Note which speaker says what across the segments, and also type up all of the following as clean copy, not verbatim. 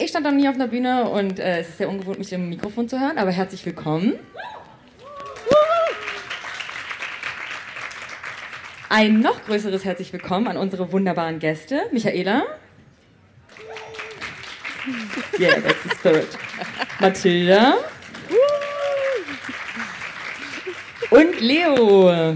Speaker 1: Ich stand noch nie auf einer Bühne und es ist sehr ungewohnt, mich im Mikrofon zu hören, aber herzlich willkommen. Ein noch größeres herzlich willkommen an unsere wunderbaren Gäste. Michaela. Yeah, that's the spirit. Mathilda. Und Leo.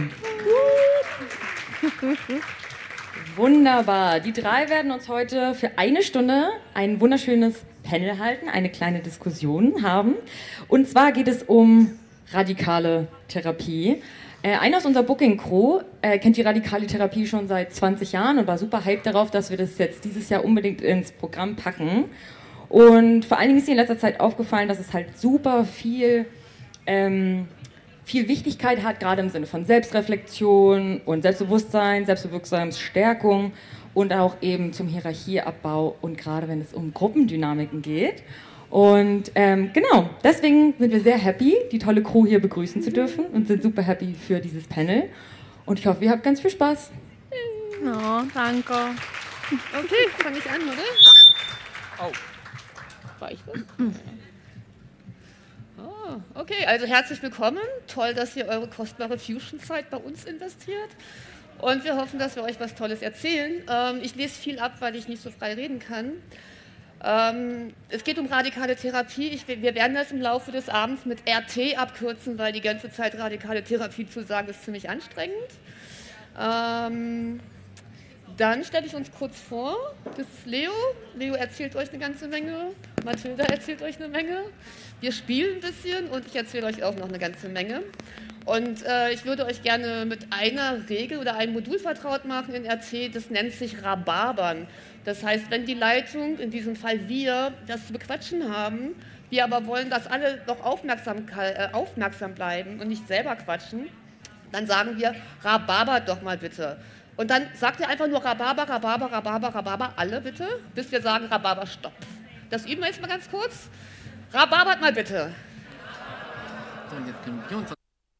Speaker 1: Wunderbar. Die drei werden uns heute für eine Stunde ein wunderschönes Panel halten, eine kleine Diskussion haben. Und zwar geht es um radikale Therapie. Einer aus unserer Booking-Crew kennt die radikale Therapie schon seit 20 Jahren und war super hyped darauf, dass wir das jetzt dieses Jahr unbedingt ins Programm packen. Und vor allen Dingen ist ihr in letzter Zeit aufgefallen, dass es halt super viel Wichtigkeit hat, gerade im Sinne von Selbstreflexion und Selbstbewusstsein, Selbstbewusstseinsstärkung und auch eben zum Hierarchieabbau und gerade wenn es um Gruppendynamiken geht. Und genau, deswegen sind wir sehr happy, die tolle Crew hier begrüßen zu dürfen und sind super happy für dieses Panel. Und ich hoffe, ihr habt ganz viel Spaß.
Speaker 2: Oh, danke.
Speaker 3: Okay, fange ich an, oder? Oh. War ich das? Okay, also herzlich willkommen. Toll, dass ihr eure kostbare Fusion-Zeit bei uns investiert. Und wir hoffen, dass wir euch was Tolles erzählen. Ich lese viel ab, weil ich nicht so frei reden kann. Es geht um radikale Therapie. Wir werden das im Laufe des Abends mit RT abkürzen, weil die ganze Zeit radikale Therapie zu sagen ist ziemlich anstrengend. Dann stelle ich uns kurz vor. Das ist Leo. Leo erzählt euch eine ganze Menge. Mathilda erzählt euch eine Menge. Wir spielen ein bisschen und ich erzähle euch auch noch eine ganze Menge. Und ich würde euch gerne mit einer Regel oder einem Modul vertraut machen in RT, das nennt sich Rhabarbern. Das heißt, wenn die Leitung, in diesem Fall wir, das zu bequatschen haben, wir aber wollen, dass alle noch aufmerksam bleiben und nicht selber quatschen, dann sagen wir, rhabarbert doch mal bitte. Und dann sagt ihr einfach nur Rhabarber, Rhabarber, Rhabarber, Rhabarber, alle bitte, bis wir sagen Rhabarber, stopp. Das üben wir jetzt mal ganz kurz. Rhabarbert mal bitte. So, und jetzt können wir uns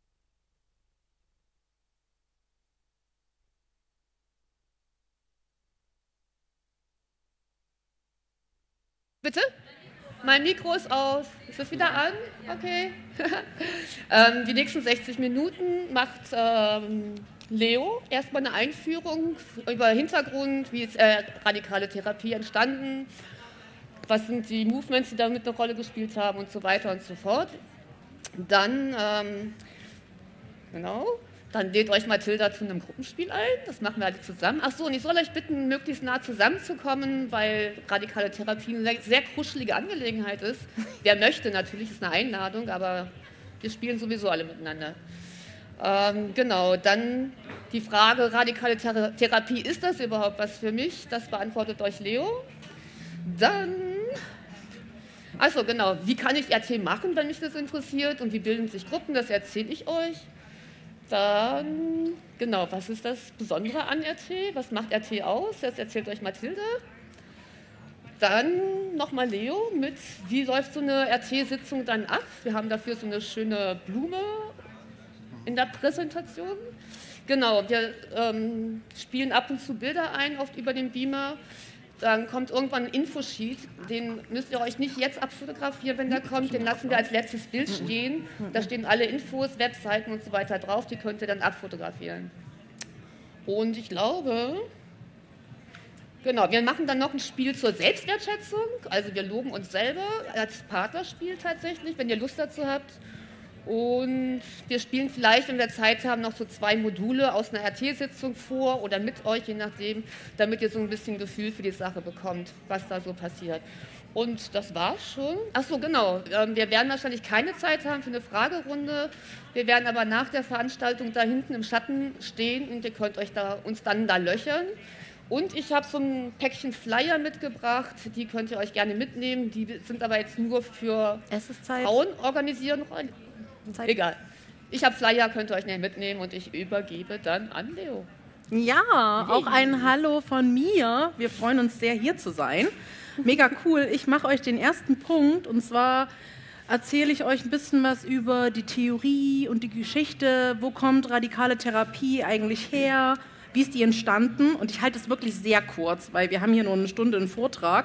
Speaker 3: bitte? Mein Mikro ist aus. Ist es wieder an? Okay. Die nächsten 60 Minuten macht Leo erstmal eine Einführung über Hintergrund, wie ist radikale Therapie entstanden, was sind die Movements, die damit eine Rolle gespielt haben und so weiter und so fort. Dann, dann lädt euch Mathilda zu einem Gruppenspiel ein, das machen wir alle zusammen. Ach so, und ich soll euch bitten, möglichst nah zusammenzukommen, weil radikale Therapie eine sehr kuschelige Angelegenheit ist. Wer möchte natürlich, ist eine Einladung, aber wir spielen sowieso alle miteinander. Genau, dann die Frage, radikale Therapie, ist das überhaupt was für mich? Das beantwortet euch Leo. Dann, also genau, wie kann ich RT machen, wenn mich das interessiert und wie bilden sich Gruppen, das erzähle ich euch. Dann, genau, was ist das Besondere an RT? Was macht RT aus? Das erzählt euch Mathilda. Dann nochmal Leo mit, wie läuft so eine RT-Sitzung dann ab? Wir haben dafür so eine schöne Blume in der Präsentation. Genau, wir spielen ab und zu Bilder ein, oft über den Beamer. Dann kommt irgendwann ein Infosheet, den müsst ihr euch nicht jetzt abfotografieren, wenn der kommt, den lassen wir als letztes Bild stehen. Da stehen alle Infos, Webseiten und so weiter drauf, die könnt ihr dann abfotografieren. Und ich glaube, genau, wir machen dann noch ein Spiel zur Selbstwertschätzung, also wir loben uns selber als Partnerspiel tatsächlich, wenn ihr Lust dazu habt. Und wir spielen vielleicht, wenn wir Zeit haben, noch so 2 Module aus einer RT-Sitzung vor oder mit euch, je nachdem, damit ihr so ein bisschen Gefühl für die Sache bekommt, was da so passiert. Und das war's schon. Ach so, genau. Wir werden wahrscheinlich keine Zeit haben für eine Fragerunde. Wir werden aber nach der Veranstaltung da hinten im Schatten stehen und ihr könnt uns dann da löchern. Und ich habe so ein Päckchen Flyer mitgebracht, die könnt ihr euch gerne mitnehmen. Die sind aber jetzt nur für Frauen organisieren. Egal. Ich habe Flyer, könnt ihr euch mitnehmen und ich übergebe dann an Leo.
Speaker 2: Ja, auch ein Hallo von mir. Wir freuen uns sehr, hier zu sein. Mega cool. Ich mache euch den ersten Punkt und zwar erzähle ich euch ein bisschen was über die Theorie und die Geschichte. Wo kommt radikale Therapie eigentlich her? Wie ist die entstanden? Und ich halte es wirklich sehr kurz, weil wir haben hier nur eine Stunde einen Vortrag.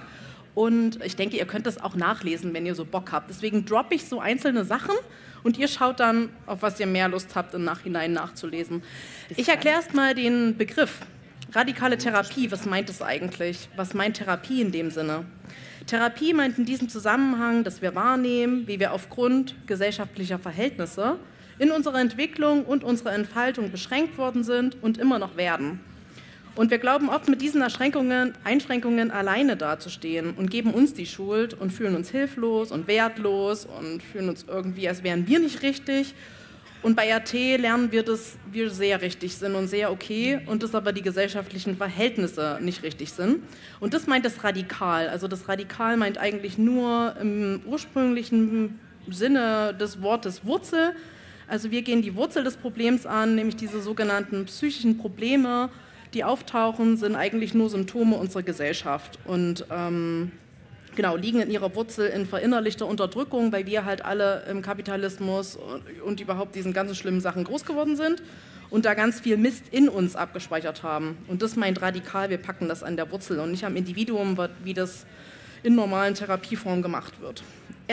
Speaker 2: Und ich denke, ihr könnt das auch nachlesen, wenn ihr so Bock habt. Deswegen droppe ich so einzelne Sachen und ihr schaut dann, auf was ihr mehr Lust habt, im Nachhinein nachzulesen. Ich erkläre erst mal den Begriff. Radikale Therapie, was meint es eigentlich? Was meint Therapie in dem Sinne? Therapie meint in diesem Zusammenhang, dass wir wahrnehmen, wie wir aufgrund gesellschaftlicher Verhältnisse in unserer Entwicklung und unserer Entfaltung beschränkt worden sind und immer noch werden. Und wir glauben oft, mit diesen Einschränkungen alleine dazustehen und geben uns die Schuld und fühlen uns hilflos und wertlos und fühlen uns irgendwie, als wären wir nicht richtig. Und bei RT lernen wir, dass wir sehr richtig sind und sehr okay und dass aber die gesellschaftlichen Verhältnisse nicht richtig sind. Und das meint das Radikal. Also das Radikal meint eigentlich nur im ursprünglichen Sinne des Wortes Wurzel. Also wir gehen die Wurzel des Problems an, nämlich diese sogenannten psychischen Probleme, die auftauchen, sind eigentlich nur Symptome unserer Gesellschaft und liegen in ihrer Wurzel in verinnerlichter Unterdrückung, weil wir halt alle im Kapitalismus und überhaupt diesen ganzen schlimmen Sachen groß geworden sind und da ganz viel Mist in uns abgespeichert haben. Und das meint radikal, wir packen das an der Wurzel und nicht am Individuum, wie das in normalen Therapieformen gemacht wird.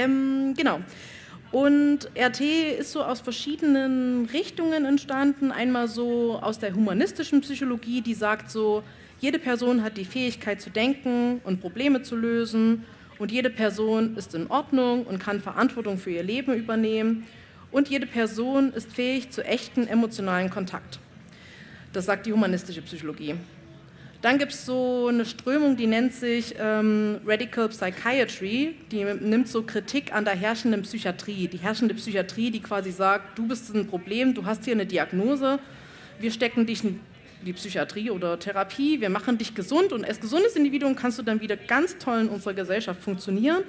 Speaker 2: Und RT ist so aus verschiedenen Richtungen entstanden. Einmal so aus der humanistischen Psychologie, die sagt so, jede Person hat die Fähigkeit zu denken und Probleme zu lösen und jede Person ist in Ordnung und kann Verantwortung für ihr Leben übernehmen und jede Person ist fähig zu echten emotionalen Kontakt. Das sagt die humanistische Psychologie. Dann gibt es so eine Strömung, die nennt sich Radical Psychiatry, die nimmt so Kritik an der herrschenden Psychiatrie. Die herrschende Psychiatrie, die quasi sagt, du bist ein Problem, du hast hier eine Diagnose, wir stecken dich in die Psychiatrie oder Therapie, wir machen dich gesund und als gesundes Individuum kannst du dann wieder ganz toll in unserer Gesellschaft funktionieren.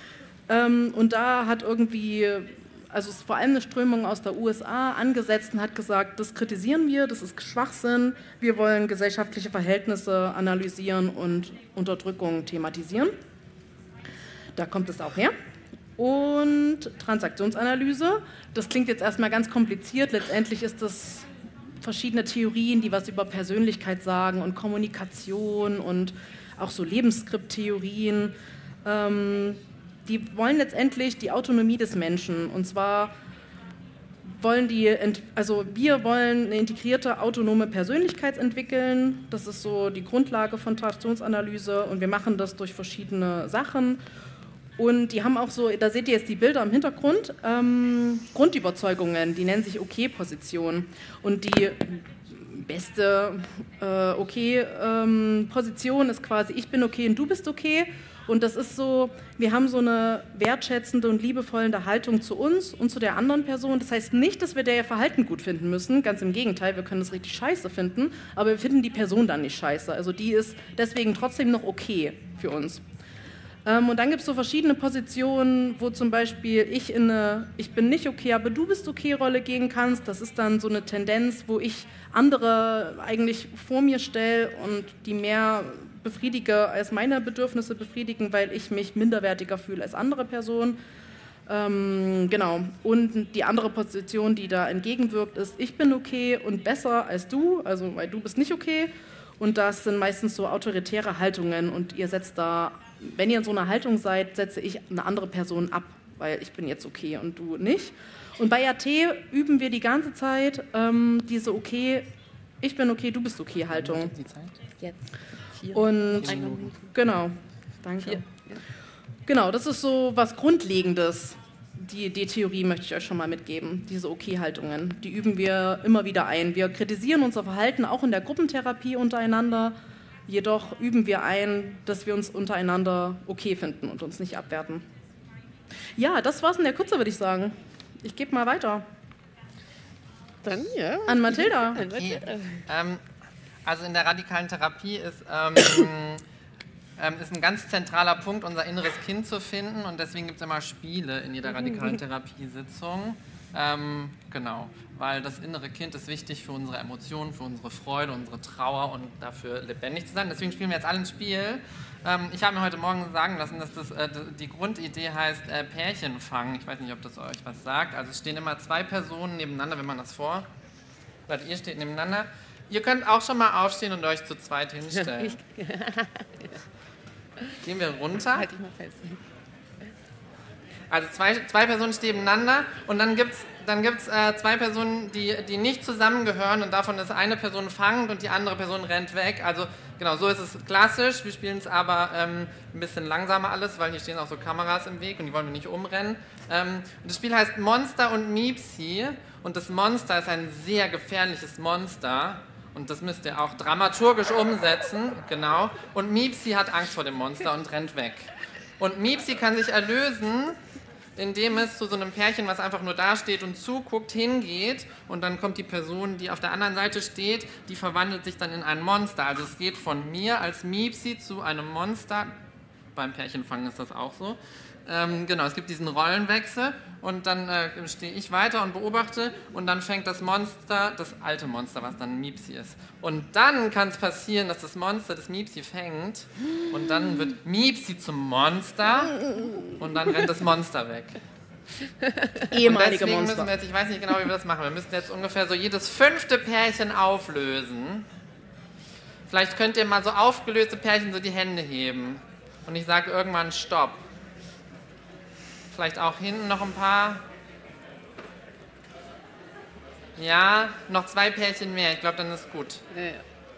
Speaker 2: Und da hat irgendwie, also es ist vor allem eine Strömung aus der USA angesetzt und hat gesagt, das kritisieren wir, das ist Schwachsinn, wir wollen gesellschaftliche Verhältnisse analysieren und Unterdrückung thematisieren. Da kommt es auch her. Und Transaktionsanalyse, das klingt jetzt erstmal ganz kompliziert, letztendlich ist das verschiedene Theorien, die was über Persönlichkeit sagen und Kommunikation und auch so Lebensskripttheorien. Die wollen letztendlich die Autonomie des Menschen. Und zwar wollen wir wollen eine integrierte autonome Persönlichkeit entwickeln. Das ist so die Grundlage von Transaktionsanalyse und wir machen das durch verschiedene Sachen. Und die haben auch so, da seht ihr jetzt die Bilder im Hintergrund, Grundüberzeugungen, die nennen sich Okay-Position. Und die beste Okay-Position ist quasi, ich bin okay und du bist okay. Und das ist so, wir haben so eine wertschätzende und liebevolle Haltung zu uns und zu der anderen Person. Das heißt nicht, dass wir der Verhalten gut finden müssen, ganz im Gegenteil, wir können das richtig scheiße finden, aber wir finden die Person dann nicht scheiße. Also die ist deswegen trotzdem noch okay für uns. Und dann gibt es so verschiedene Positionen, wo zum Beispiel ich in eine Ich bin nicht okay, aber du bist okay Rolle gehen kannst. Das ist dann so eine Tendenz, wo ich andere eigentlich vor mir stelle und die mehr befriedige als meine Bedürfnisse befriedigen, weil ich mich minderwertiger fühle als andere Personen. Und die andere Position, die da entgegenwirkt, ist, ich bin okay und besser als du, also weil du bist nicht okay. Und das sind meistens so autoritäre Haltungen und ihr setzt da, wenn ihr in so einer Haltung seid, setze ich eine andere Person ab, weil ich bin jetzt okay und du nicht. Und bei RT üben wir die ganze Zeit diese okay, ich bin okay, du bist okay Haltung.
Speaker 4: Die Zeit?
Speaker 3: Jetzt. 4.
Speaker 2: Und genau, danke.
Speaker 3: 4. Ja.
Speaker 2: Genau, das ist so was Grundlegendes. Die Theorie möchte ich euch schon mal mitgeben, diese Okay-Haltungen. Die üben wir immer wieder ein. Wir kritisieren unser Verhalten auch in der Gruppentherapie untereinander. Jedoch üben wir ein, dass wir uns untereinander okay finden und uns nicht abwerten. Ja, das war's in der Kürze, würde ich sagen. Ich gebe mal weiter.
Speaker 3: Dann, ja.
Speaker 2: An Mathilda.
Speaker 4: Okay. Also in der radikalen Therapie ist ein ganz zentraler Punkt, unser inneres Kind zu finden und deswegen gibt es immer Spiele in jeder radikalen Therapiesitzung. Genau, weil das innere Kind ist wichtig für unsere Emotionen, für unsere Freude, unsere Trauer und dafür lebendig zu sein. Deswegen spielen wir jetzt alle ein Spiel. Ich habe mir heute Morgen sagen lassen, dass die Grundidee heißt Pärchen fangen. Ich weiß nicht, ob das euch was sagt. Also es stehen immer 2 Personen nebeneinander, wenn man das ihr steht nebeneinander. Ihr könnt auch schon mal aufstehen und euch zu zweit hinstellen. Gehen wir runter.
Speaker 3: Halt dich mal fest.
Speaker 4: Also zwei Personen stehen nebeneinander und dann gibt's zwei Personen, die nicht zusammengehören und davon ist eine Person fangend und die andere Person rennt weg. Also genau, so ist es klassisch. Wir spielen es aber ein bisschen langsamer alles, weil hier stehen auch so Kameras im Weg und die wollen wir nicht umrennen. Das Spiel heißt Monster und Miepsi und das Monster ist ein sehr gefährliches Monster. Und das müsst ihr auch dramaturgisch umsetzen, genau. Und Miepsi hat Angst vor dem Monster und rennt weg. Und Miepsi kann sich erlösen, indem es zu so einem Pärchen, was einfach nur da steht und zuguckt, hingeht. Und dann kommt die Person, die auf der anderen Seite steht, die verwandelt sich dann in ein Monster. Also es geht von mir als Miepsi zu einem Monster. Beim Pärchenfangen ist das auch so. Genau, es gibt diesen Rollenwechsel und dann stehe ich weiter und beobachte und dann fängt das Monster, das alte Monster, was dann Miepsi ist. Und dann kann es passieren, dass das Monster das Miepsi fängt und dann wird Miepsi zum Monster und dann rennt das Monster weg.
Speaker 2: Ehemalige
Speaker 4: und deswegen
Speaker 2: Monster.
Speaker 4: müssen wir jetzt, ich weiß nicht genau, wie wir das machen, wir müssen jetzt ungefähr so jedes 5. Pärchen auflösen. Vielleicht könnt ihr mal so aufgelöste Pärchen so die Hände heben und ich sage irgendwann Stopp. Vielleicht auch hinten noch ein paar. Ja, noch 2 Pärchen mehr. Ich glaube, dann ist gut.
Speaker 3: Ja.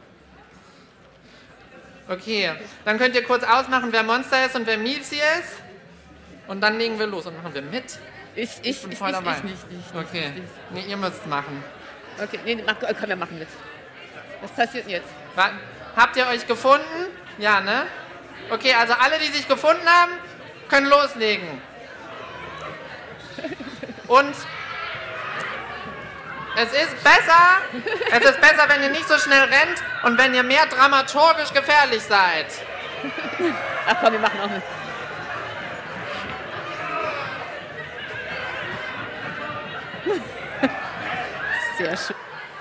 Speaker 4: Okay, dann könnt ihr kurz ausmachen, wer Monster ist und wer Miepsi ist. Und dann legen wir los und machen wir mit.
Speaker 3: Ich
Speaker 4: bin voll dabei.
Speaker 3: nicht.
Speaker 4: Okay, nee, ihr müsst machen.
Speaker 3: Okay, nee, komm, wir machen mit. Was passiert denn jetzt?
Speaker 4: Habt ihr euch gefunden? Ja, ne? Okay, also alle, die sich gefunden haben, können loslegen. Und es ist besser, wenn ihr nicht so schnell rennt und wenn ihr mehr dramaturgisch gefährlich seid.
Speaker 3: Ach komm, wir machen auch mit. Sehr schön.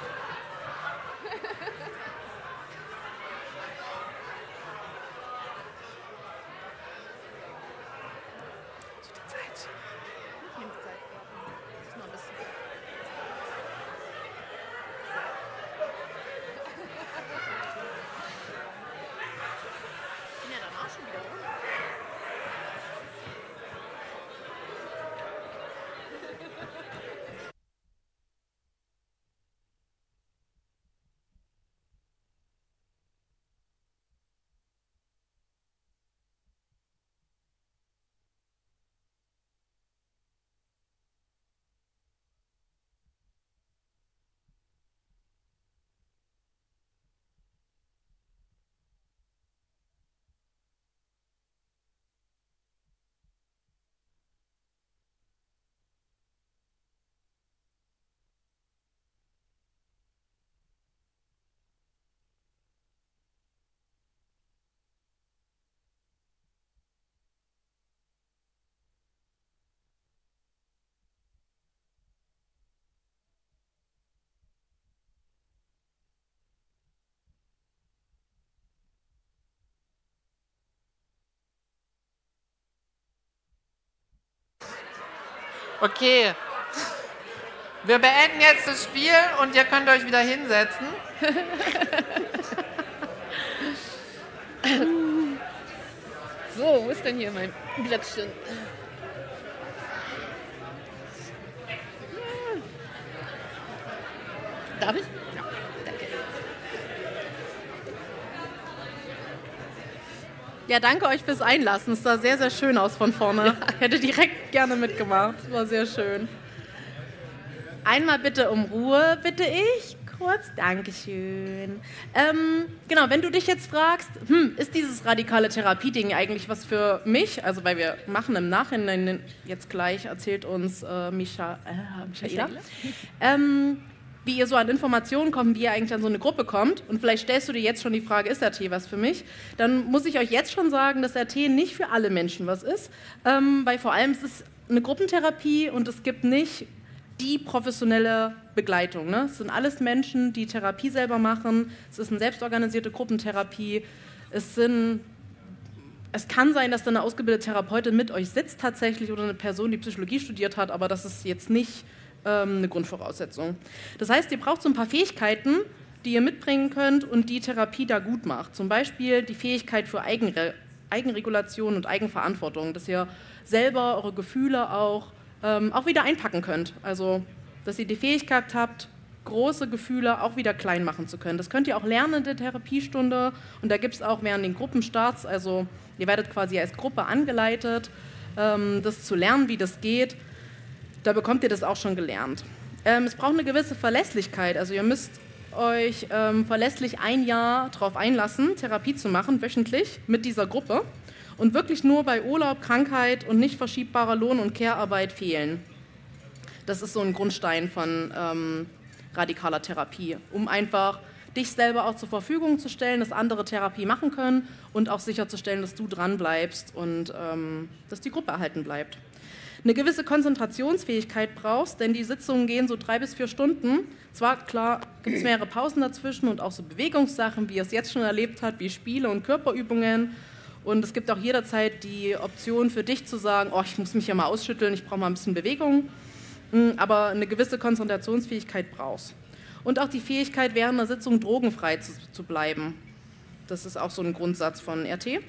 Speaker 4: Okay, wir beenden jetzt das Spiel und ihr könnt euch wieder hinsetzen.
Speaker 3: So, wo ist denn hier mein Blättchen? Darf ich? Ja. Danke.
Speaker 2: Ja, danke euch fürs Einlassen. Es sah sehr, sehr schön aus von vorne. Ja. Ich hätte direkt gerne mitgemacht. War sehr schön. Einmal bitte um Ruhe, bitte ich. Kurz, Dankeschön. Genau, wenn du dich jetzt fragst, ist dieses radikale Therapie-Ding eigentlich was für mich? Also, weil wir machen im Nachhinein, jetzt gleich erzählt uns Michaela, wie ihr so an Informationen kommt, wie ihr eigentlich an so eine Gruppe kommt. Und vielleicht stellst du dir jetzt schon die Frage, ist RT was für mich? Dann muss ich euch jetzt schon sagen, dass RT nicht für alle Menschen was ist, weil vor allem es ist eine Gruppentherapie und es gibt nicht die professionelle Begleitung. Ne? Es sind alles Menschen, die Therapie selber machen. Es ist eine selbstorganisierte Gruppentherapie. Es kann sein, dass da eine ausgebildete Therapeutin mit euch sitzt tatsächlich oder eine Person, die Psychologie studiert hat, aber das ist jetzt nicht eine Grundvoraussetzung. Das heißt, ihr braucht so ein paar Fähigkeiten, die ihr mitbringen könnt und die Therapie da gut macht. Zum Beispiel die Fähigkeit für Eigenregulation und Eigenverantwortung, dass ihr selber eure Gefühle auch wieder einpacken könnt. Also, dass ihr die Fähigkeit habt, große Gefühle auch wieder klein machen zu können. Das könnt ihr auch lernen in der Therapiestunde und da gibt es auch während den Gruppenstarts, also ihr werdet quasi als Gruppe angeleitet, das zu lernen, wie das geht. Da bekommt ihr das auch schon gelernt. Es braucht eine gewisse Verlässlichkeit, also ihr müsst euch verlässlich 1 Jahr darauf einlassen, Therapie zu machen, wöchentlich mit dieser Gruppe und wirklich nur bei Urlaub, Krankheit und nicht verschiebbarer Lohn- und Care-Arbeit fehlen. Das ist so ein Grundstein von radikaler Therapie, um einfach dich selber auch zur Verfügung zu stellen, dass andere Therapie machen können und auch sicherzustellen, dass du dran bleibst und dass die Gruppe erhalten bleibt. Eine gewisse Konzentrationsfähigkeit brauchst, denn die Sitzungen gehen so 3 bis 4 Stunden. Zwar, klar, gibt es mehrere Pausen dazwischen und auch so Bewegungssachen, wie ihr es jetzt schon erlebt habt, wie Spiele und Körperübungen. Und es gibt auch jederzeit die Option für dich zu sagen, oh, ich muss mich ja mal ausschütteln, ich brauche mal ein bisschen Bewegung. Aber eine gewisse Konzentrationsfähigkeit brauchst. Und auch die Fähigkeit, während der Sitzung drogenfrei zu bleiben. Das ist auch so ein Grundsatz von RT.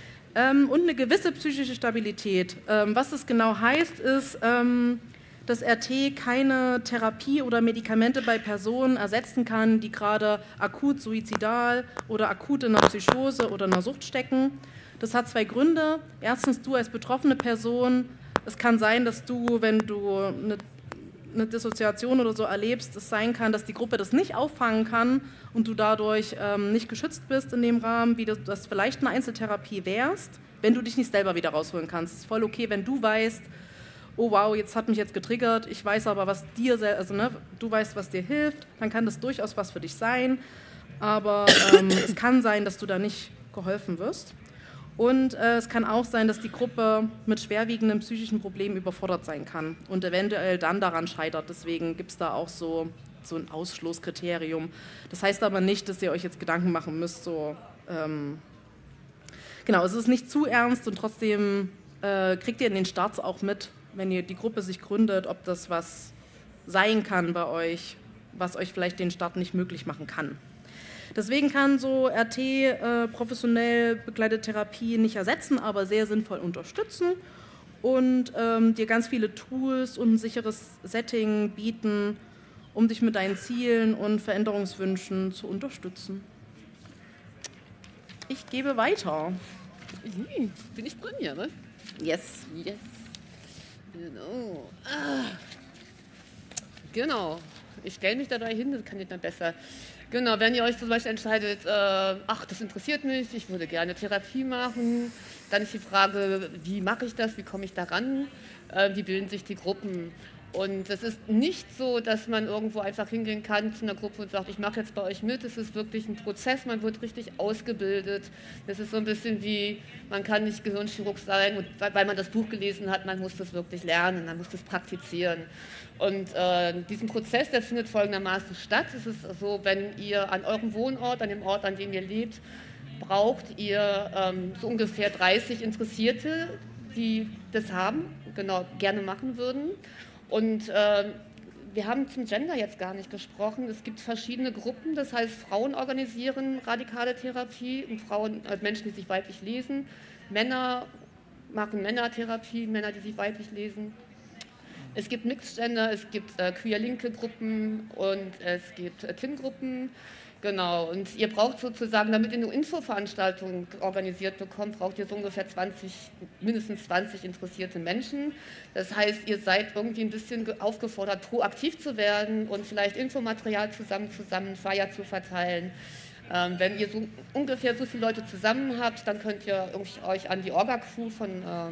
Speaker 2: Und eine gewisse psychische Stabilität. Was das genau heißt, ist, dass RT keine Therapie oder Medikamente bei Personen ersetzen kann, die gerade akut suizidal oder akut in einer Psychose oder einer Sucht stecken. Das hat 2 Gründe. Erstens, du als betroffene Person, es kann sein, dass du, wenn du eine Dissoziation oder so erlebst, es sein kann, dass die Gruppe das nicht auffangen kann und du dadurch nicht geschützt bist in dem Rahmen, wie das vielleicht eine Einzeltherapie wärst, wenn du dich nicht selber wieder rausholen kannst. Es ist voll okay, wenn du weißt, oh wow, jetzt hat mich jetzt getriggert, ich weiß aber, was dir, du weißt, was dir hilft, dann kann das durchaus was für dich sein, aber es kann sein, dass du da nicht geholfen wirst. Und es kann auch sein, dass die Gruppe mit schwerwiegenden psychischen Problemen überfordert sein kann und eventuell dann daran scheitert. Deswegen gibt es da auch so ein Ausschlusskriterium. Das heißt aber nicht, dass ihr euch jetzt Gedanken machen müsst. Genau, es ist nicht zu ernst und trotzdem kriegt ihr in den Starts auch mit, wenn ihr die Gruppe sich gründet, ob das was sein kann bei euch, was euch vielleicht den Start nicht möglich machen kann. Deswegen kann so RT professionell begleitete Therapie nicht ersetzen, aber sehr sinnvoll unterstützen und dir ganz viele Tools und ein sicheres Setting bieten, um dich mit deinen Zielen und Veränderungswünschen zu unterstützen. Ich gebe weiter.
Speaker 3: Bin ich drin hier, ne?
Speaker 2: Yes.
Speaker 3: Genau. Genau. Ich stelle mich dabei hin, das kann ich dann besser. Genau, wenn ihr euch zum Beispiel entscheidet, ach, das interessiert mich, ich würde gerne Therapie machen, dann ist die Frage, wie mache ich das, wie komme ich daran, wie bilden sich die Gruppen. Und es ist nicht so, dass man irgendwo einfach hingehen kann zu einer Gruppe und sagt, ich mache jetzt bei euch mit. Es ist wirklich ein Prozess, man wird richtig ausgebildet. Das ist so ein bisschen wie, man kann nicht Gehirnchirurg sein, weil man das Buch gelesen hat, man muss das wirklich lernen, man muss das praktizieren. Und diesen Prozess, der findet folgendermaßen statt. Es ist so, wenn ihr an eurem Wohnort, an dem Ort, an dem ihr lebt, braucht ihr so ungefähr 30 Interessierte, die das haben, genau, gerne machen würden. Und wir haben zum Gender jetzt gar nicht gesprochen. Es gibt verschiedene Gruppen, das heißt, Frauen organisieren radikale Therapie und Frauen, Menschen, die sich weiblich lesen. Männer machen Männertherapie, Männer, die sich weiblich lesen. Es gibt Mixed Gender, es gibt queer-linke Gruppen und es gibt Tin-Gruppen. Genau, und ihr braucht sozusagen, damit ihr eine Infoveranstaltung organisiert bekommt, braucht ihr so ungefähr mindestens 20 interessierte Menschen. Das heißt, ihr seid irgendwie ein bisschen aufgefordert, proaktiv zu werden und vielleicht Infomaterial zusammen Flyer zu verteilen. Wenn ihr so ungefähr so viele Leute zusammen habt, dann könnt ihr euch an die Orga-Crew von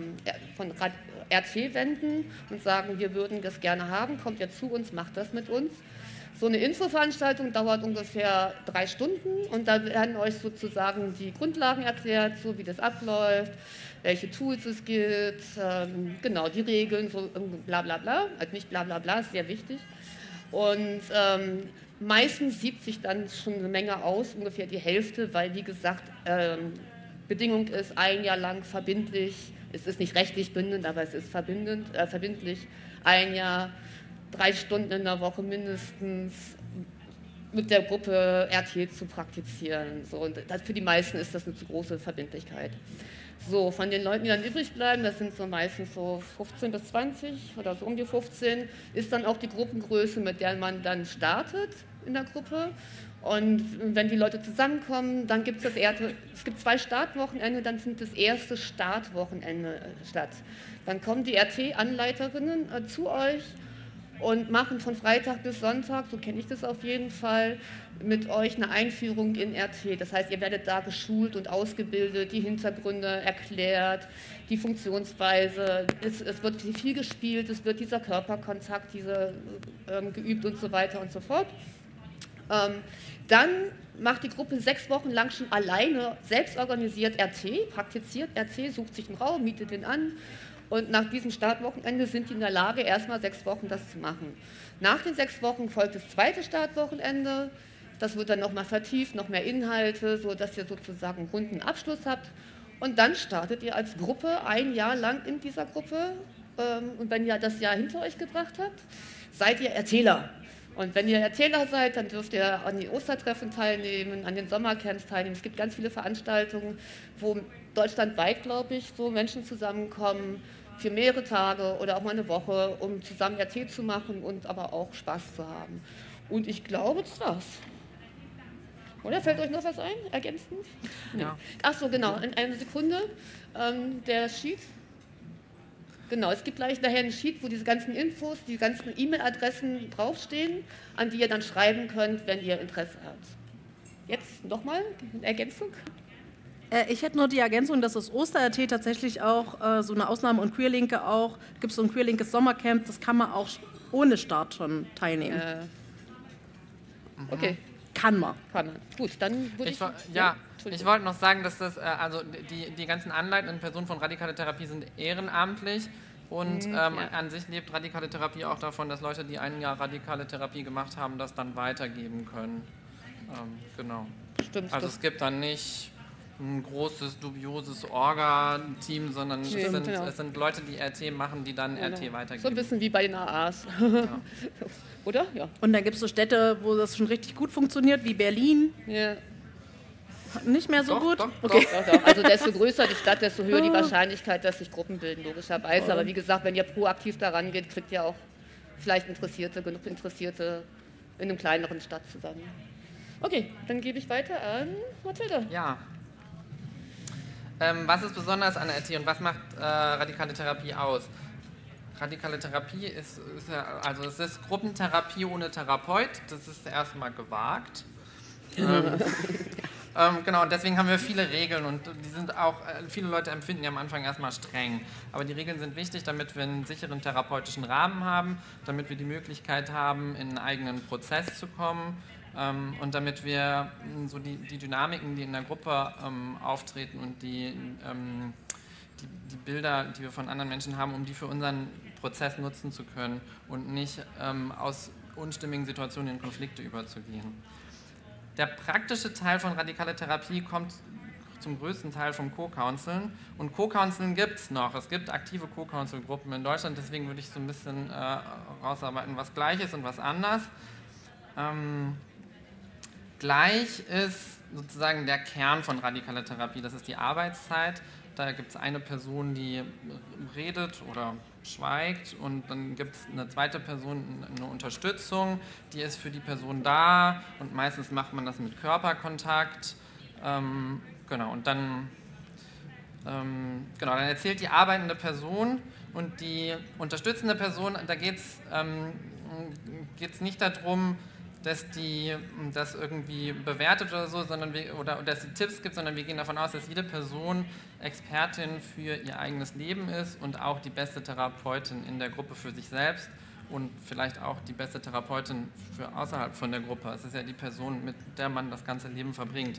Speaker 3: RT wenden und sagen, wir würden das gerne haben, kommt ihr zu uns, macht das mit uns. So eine Infoveranstaltung dauert ungefähr 3 Stunden und da werden euch sozusagen die Grundlagen erklärt, so wie das abläuft, welche Tools es gibt, genau, die Regeln, so bla bla bla, also nicht bla bla bla, ist sehr wichtig. Und meistens sieht sich dann schon eine Menge aus, ungefähr die Hälfte, weil wie gesagt, Bedingung ist 1 Jahr lang verbindlich, es ist nicht rechtlich bindend, aber es ist verbindlich, 1 Jahr, 3 Stunden in der Woche mindestens mit der Gruppe RT zu praktizieren. So, und für die meisten ist das eine zu große Verbindlichkeit. So, von den Leuten, die dann übrig bleiben, das sind so meistens so 15 bis 20 oder so um die 15, ist dann auch die Gruppengröße, mit der man dann startet in der Gruppe. Und wenn die Leute zusammenkommen, dann gibt es gibt 2 Startwochenende, dann findet das erste Startwochenende statt. Dann kommen die RT-Anleiterinnen zu euch und machen von Freitag bis Sonntag, so kenne ich das auf jeden Fall, mit euch eine Einführung in RT. Das heißt, ihr werdet da geschult und ausgebildet, die Hintergründe erklärt, die Funktionsweise, es wird viel gespielt, es wird dieser Körperkontakt geübt und so weiter und so fort. Dann macht die Gruppe 6 Wochen lang schon alleine, selbst organisiert RT, praktiziert RT, sucht sich einen Raum, mietet den an. Und nach diesem Startwochenende sind die in der Lage, erstmal 6 Wochen das zu machen. Nach den 6 Wochen folgt das zweite Startwochenende. Das wird dann nochmal vertieft, noch mehr Inhalte, sodass ihr sozusagen einen runden Abschluss habt. Und dann startet ihr als Gruppe 1 Jahr lang in dieser Gruppe. Und wenn ihr das Jahr hinter euch gebracht habt, seid ihr Erzähler. Und wenn ihr Erzähler seid, dann dürft ihr an die Ostertreffen teilnehmen, an den Sommercamps teilnehmen. Es gibt ganz viele Veranstaltungen, wo deutschlandweit, glaube ich, so Menschen zusammenkommen für mehrere Tage oder auch mal eine Woche, um zusammen RT zu machen und aber auch Spaß zu haben. Und ich glaube, das war's. Oder fällt euch noch was ein, ergänzend? Nee.
Speaker 4: Ja.
Speaker 3: Ach so, genau, in einer Sekunde. Der Sheet. Genau, es gibt gleich nachher einen Sheet, wo diese ganzen Infos, die ganzen E-Mail-Adressen draufstehen, an die ihr dann schreiben könnt, wenn ihr Interesse habt. Jetzt nochmal eine Ergänzung?
Speaker 2: Ich hätte nur die Ergänzung, dass das Oster-RT tatsächlich auch so eine Ausnahme und Queerlinke auch, gibt es so ein queerlinkes Sommercamp, das kann man auch ohne Start schon teilnehmen.
Speaker 3: Okay.
Speaker 2: Kann man.
Speaker 3: Gut, dann würde ich...
Speaker 4: Ich wollte noch sagen, dass das, also die ganzen anleitenden Personen von Radikale Therapie sind ehrenamtlich und an sich lebt Radikale Therapie auch davon, dass Leute, die 1 Jahr Radikale Therapie gemacht haben, das dann weitergeben können. Genau.
Speaker 3: Stimmt.
Speaker 4: Also es gibt dann nicht ein großes, dubioses Orga-Team, sondern es sind Leute, die RT machen, die dann RT weitergeben.
Speaker 3: So ein bisschen wie bei den AAs.
Speaker 4: Ja.
Speaker 3: Oder? Ja.
Speaker 2: Und dann gibt es so Städte, wo das schon richtig gut funktioniert, wie Berlin.
Speaker 3: Ja.
Speaker 2: Nicht mehr so gut?
Speaker 3: Doch. Also desto größer die Stadt, desto höher die Wahrscheinlichkeit, dass sich Gruppen bilden, logischerweise. Aber wie gesagt, wenn ihr proaktiv daran geht, kriegt ihr auch vielleicht genug Interessierte in einem kleineren Stadt zusammen. Okay, dann gebe ich weiter an Mathilde.
Speaker 4: Ja. Was ist besonders an RT und was macht Radikale Therapie aus? Radikale Therapie es ist Gruppentherapie ohne Therapeut, das ist erstmal gewagt. Genau, und deswegen haben wir viele Regeln und die sind auch, viele Leute empfinden die am Anfang erstmal streng. Aber die Regeln sind wichtig, damit wir einen sicheren therapeutischen Rahmen haben, damit wir die Möglichkeit haben, in einen eigenen Prozess zu kommen und damit wir so die Dynamiken, die in der Gruppe auftreten und die Bilder, die wir von anderen Menschen haben, um die für unseren Prozess nutzen zu können und nicht aus unstimmigen Situationen in Konflikte überzugehen. Der praktische Teil von Radikale Therapie kommt zum größten Teil vom Co-Counseln. Und Co-Counseln gibt es noch. Es gibt aktive Co-Counsel-Gruppen in Deutschland, deswegen würde ich so ein bisschen rausarbeiten, was gleich ist und was anders. Gleich ist sozusagen der Kern von Radikaler Therapie, das ist die Arbeitszeit. Da gibt es eine Person, die redet oder schweigt und dann gibt es eine zweite Person, eine Unterstützung, die ist für die Person da und meistens macht man das mit Körperkontakt. Genau, und dann erzählt die arbeitende Person und die unterstützende Person, da geht es nicht darum, dass die das irgendwie bewertet oder so, sondern oder dass sie Tipps gibt, sondern wir gehen davon aus, dass jede Person Expertin für ihr eigenes Leben ist und auch die beste Therapeutin in der Gruppe für sich selbst und vielleicht auch die beste Therapeutin für außerhalb von der Gruppe. Es ist ja die Person, mit der man das ganze Leben verbringt.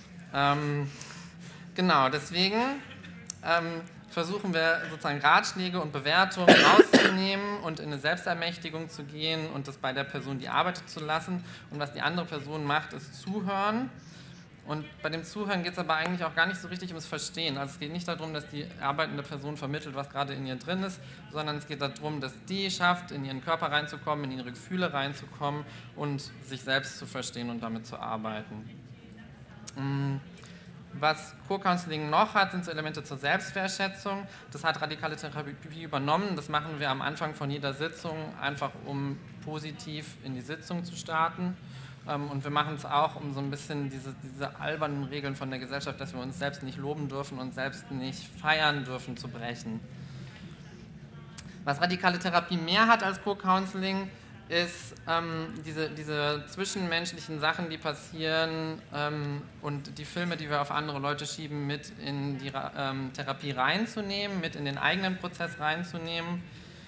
Speaker 4: Genau, deswegen versuchen wir sozusagen Ratschläge und Bewertungen rauszunehmen und in eine Selbstermächtigung zu gehen und das bei der Person, die arbeitet, zu lassen. Und was die andere Person macht, ist zuhören. Und bei dem Zuhören geht es aber eigentlich auch gar nicht so richtig ums Verstehen. Also es geht nicht darum, dass die arbeitende Person vermittelt, was gerade in ihr drin ist, sondern es geht darum, dass die schafft, in ihren Körper reinzukommen, in ihre Gefühle reinzukommen und sich selbst zu verstehen und damit zu arbeiten. Was Co-Counseling noch hat, sind so Elemente zur Selbstwertschätzung. Das hat radikale Therapie übernommen. Das machen wir am Anfang von jeder Sitzung, einfach um positiv in die Sitzung zu starten. Und wir machen es auch, um so ein bisschen diese albernen Regeln von der Gesellschaft, dass wir uns selbst nicht loben dürfen und selbst nicht feiern dürfen, zu brechen. Was radikale Therapie mehr hat als Co-Counseling, ist diese zwischenmenschlichen Sachen, die passieren und die Filme, die wir auf andere Leute schieben, mit in die Therapie reinzunehmen, mit in den eigenen Prozess reinzunehmen.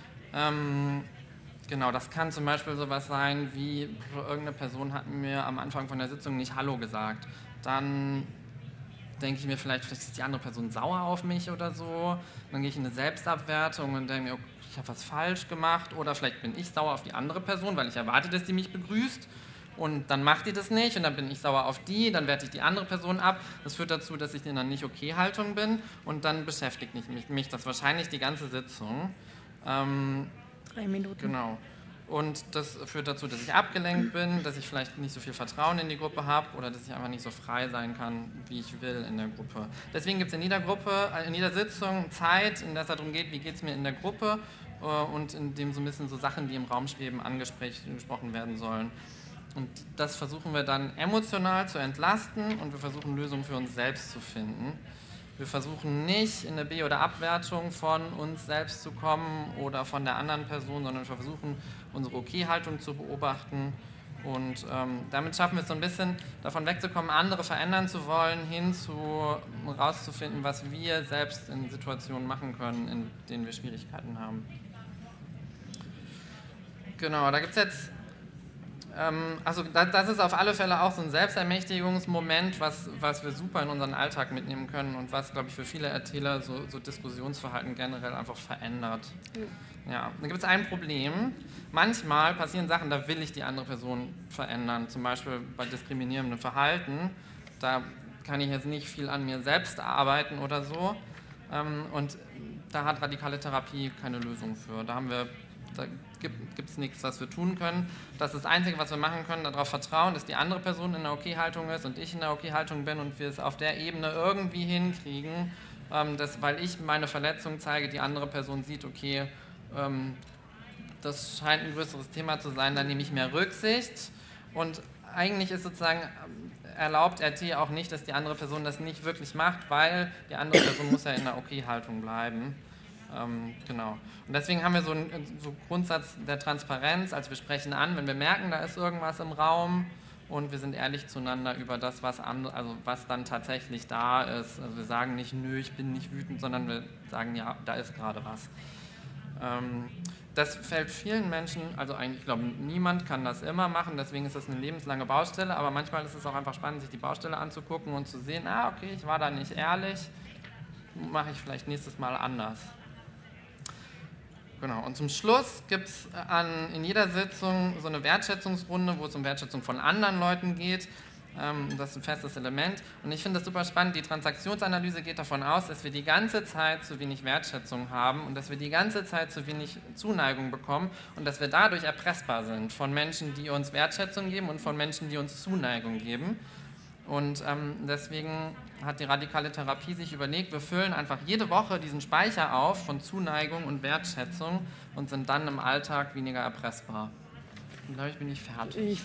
Speaker 4: Genau, das kann zum Beispiel sowas sein, wie irgendeine Person hat mir am Anfang von der Sitzung nicht Hallo gesagt. Dann denke ich mir vielleicht ist die andere Person sauer auf mich oder so. Dann gehe ich in eine Selbstabwertung und denke mir, okay, ich habe was falsch gemacht. Oder vielleicht bin ich sauer auf die andere Person, weil ich erwarte, dass die mich begrüßt. Und dann macht die das nicht und dann bin ich sauer auf die, dann werte ich die andere Person ab. Das führt dazu, dass ich in einer Nicht-Okay-Haltung bin und dann beschäftigt mich das wahrscheinlich die ganze Sitzung.
Speaker 2: 3 Minuten.
Speaker 4: Genau. Und das führt dazu, dass ich abgelenkt bin, dass ich vielleicht nicht so viel Vertrauen in die Gruppe habe oder dass ich einfach nicht so frei sein kann, wie ich will in der Gruppe. Deswegen gibt es in jeder Sitzung Zeit, in der es darum geht, wie geht es mir in der Gruppe und in dem so ein bisschen so Sachen, die im Raum schweben, angesprochen werden sollen. Und das versuchen wir dann emotional zu entlasten und wir versuchen Lösungen für uns selbst zu finden. Wir versuchen nicht in eine B- oder Abwertung von uns selbst zu kommen oder von der anderen Person, sondern wir versuchen, unsere Okay-Haltung zu beobachten. Und damit schaffen wir es so ein bisschen, davon wegzukommen, andere verändern zu wollen, hin zu rauszufinden, was wir selbst in Situationen machen können, in denen wir Schwierigkeiten haben. Genau, da gibt es jetzt... Also das ist auf alle Fälle auch so ein Selbstermächtigungsmoment, was wir super in unseren Alltag mitnehmen können und was, glaube ich, für viele Erzähler so Diskussionsverhalten generell einfach verändert. Ja, da gibt es ein Problem. Manchmal passieren Sachen, da will ich die andere Person verändern, zum Beispiel bei diskriminierendem Verhalten. Da kann ich jetzt nicht viel an mir selbst arbeiten oder so. Und da hat radikale Therapie keine Lösung für. Da gibt es nichts, was wir tun können. Das ist das Einzige, was wir machen können, darauf vertrauen, dass die andere Person in einer Okay-Haltung ist und ich in einer Okay-Haltung bin und wir es auf der Ebene irgendwie hinkriegen, weil ich meine Verletzung zeige, die andere Person sieht, okay, das scheint ein größeres Thema zu sein, dann nehme ich mehr Rücksicht und eigentlich ist sozusagen erlaubt RT auch nicht, dass die andere Person das nicht wirklich macht, weil die andere Person muss ja in einer Okay-Haltung bleiben. Genau. Und deswegen haben wir so einen Grundsatz der Transparenz, also wir sprechen an, wenn wir merken, da ist irgendwas im Raum und wir sind ehrlich zueinander über das, was dann tatsächlich da ist. Also wir sagen nicht, nö, ich bin nicht wütend, sondern wir sagen, ja, da ist gerade was. Das fällt vielen Menschen, also eigentlich, ich glaube, niemand kann das immer machen, deswegen ist das eine lebenslange Baustelle, aber manchmal ist es auch einfach spannend, sich die Baustelle anzugucken und zu sehen, okay, ich war da nicht ehrlich, mache ich vielleicht nächstes Mal anders. Genau, und zum Schluss gibt es in jeder Sitzung so eine Wertschätzungsrunde, wo es um Wertschätzung von anderen Leuten geht. Das ist ein festes Element. Und ich finde das super spannend. Die Transaktionsanalyse geht davon aus, dass wir die ganze Zeit zu wenig Wertschätzung haben und dass wir die ganze Zeit zu wenig Zuneigung bekommen und dass wir dadurch erpressbar sind von Menschen, die uns Wertschätzung geben und von Menschen, die uns Zuneigung geben. Und deswegen hat die radikale Therapie sich überlegt, wir füllen einfach jede Woche diesen Speicher auf von Zuneigung und Wertschätzung und sind dann im Alltag weniger erpressbar. Und glaube ich, bin ich fertig.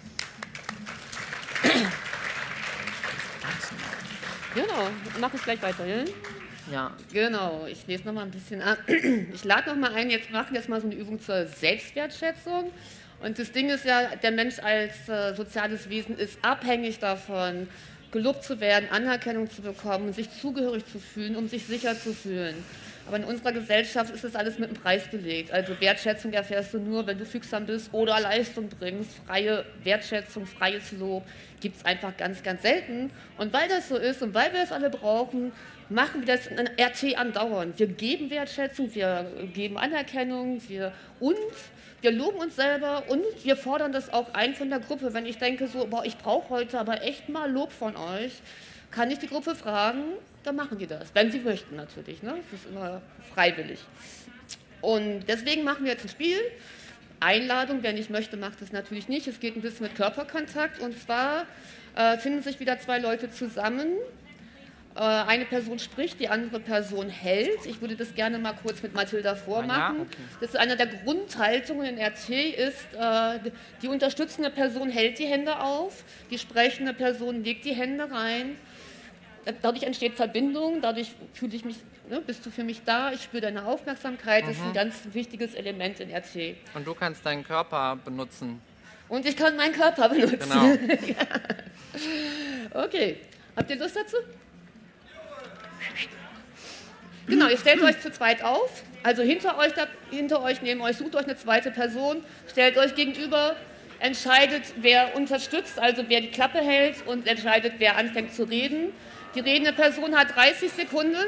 Speaker 3: Genau, mach ich gleich weiter, ja?
Speaker 2: Ja.
Speaker 3: Genau, ich lese noch mal ein bisschen an. Ich lade noch mal ein, machen jetzt mal so eine Übung zur Selbstwertschätzung. Und das Ding ist ja, der Mensch als soziales Wesen ist abhängig davon, gelobt zu werden, Anerkennung zu bekommen, sich zugehörig zu fühlen, um sich sicher zu fühlen. Aber in unserer Gesellschaft ist das alles mit einem Preis belegt. Also Wertschätzung erfährst du nur, wenn du fügsam bist oder Leistung bringst. Freie Wertschätzung, freies Lob gibt es einfach ganz, ganz selten. Und weil das so ist und weil wir es alle brauchen, machen wir das in RT andauernd. Wir geben Wertschätzung, wir geben Anerkennung, wir loben uns selber und wir fordern das auch ein von der Gruppe. Wenn ich denke so, boah, ich brauche heute aber echt mal Lob von euch, kann ich die Gruppe fragen, dann machen die das. Wenn sie möchten natürlich, ne? Das ist immer freiwillig. Und deswegen machen wir jetzt ein Spiel. Einladung, wer nicht möchte, macht es natürlich nicht. Es geht ein bisschen mit Körperkontakt und zwar finden sich wieder 2 Leute zusammen Eine Person spricht, die andere Person hält. Ich würde das gerne mal kurz mit Mathilda vormachen.
Speaker 4: Ja, okay.
Speaker 3: Das ist eine der Grundhaltungen in RT, ist, die unterstützende Person hält die Hände auf, die sprechende Person legt die Hände rein. Dadurch entsteht Verbindung, dadurch fühle ich mich, ne, bist du für mich da, ich spüre deine Aufmerksamkeit. Das ist ein ganz wichtiges Element in RT.
Speaker 4: Und du kannst deinen Körper benutzen.
Speaker 3: Und ich kann meinen Körper benutzen.
Speaker 4: Genau.
Speaker 3: Okay, habt ihr Lust dazu? Genau, ihr stellt euch zu zweit auf, also hinter euch, neben euch, sucht euch eine zweite Person, stellt euch gegenüber, entscheidet, wer unterstützt, also wer die Klappe hält und entscheidet, wer anfängt zu reden. Die redende Person hat 30 Sekunden.